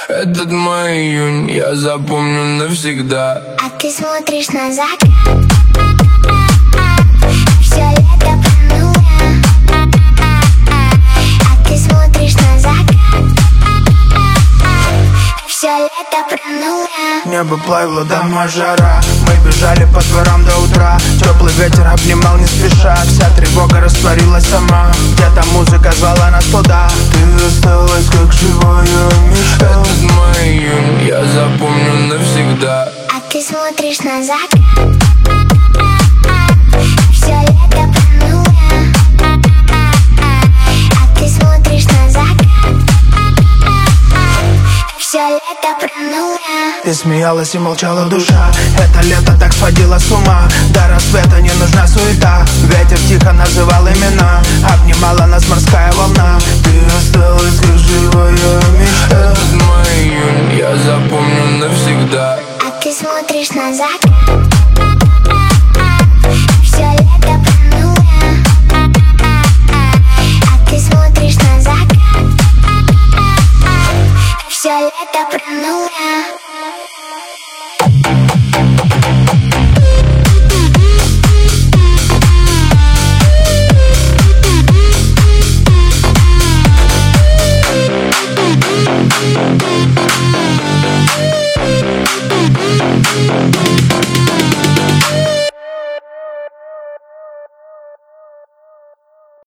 Этот мой июнь я запомню навсегда. А ты смотришь на закат, всё лето про нуля. А ты смотришь на закат, всё лето про нуля. Небо плавило, дома жара. Мы бежали по дворам до утра. Теплый ветер обнимал не спеша. Вся тревога растворилась сама. Где-то музыка звала нас туда. Ты осталась как живая мечта. Этот мой июнь я запомню навсегда. А ты смотришь на закат, всё лето про нуля. А ты смотришь на закат, всё лето про нуля. Ты смеялась и молчала душа. Это лето так сводило с ума. До рассвета не нужна суета. Ветер тихо называл имена. Обнимала нас морская волна. Ты осталась как живая мечта. Этот мой июнь я запомню навсегда. А ты смотришь на закат, всё лето про нуля. А ты смотришь на закат, всё лето про нуля.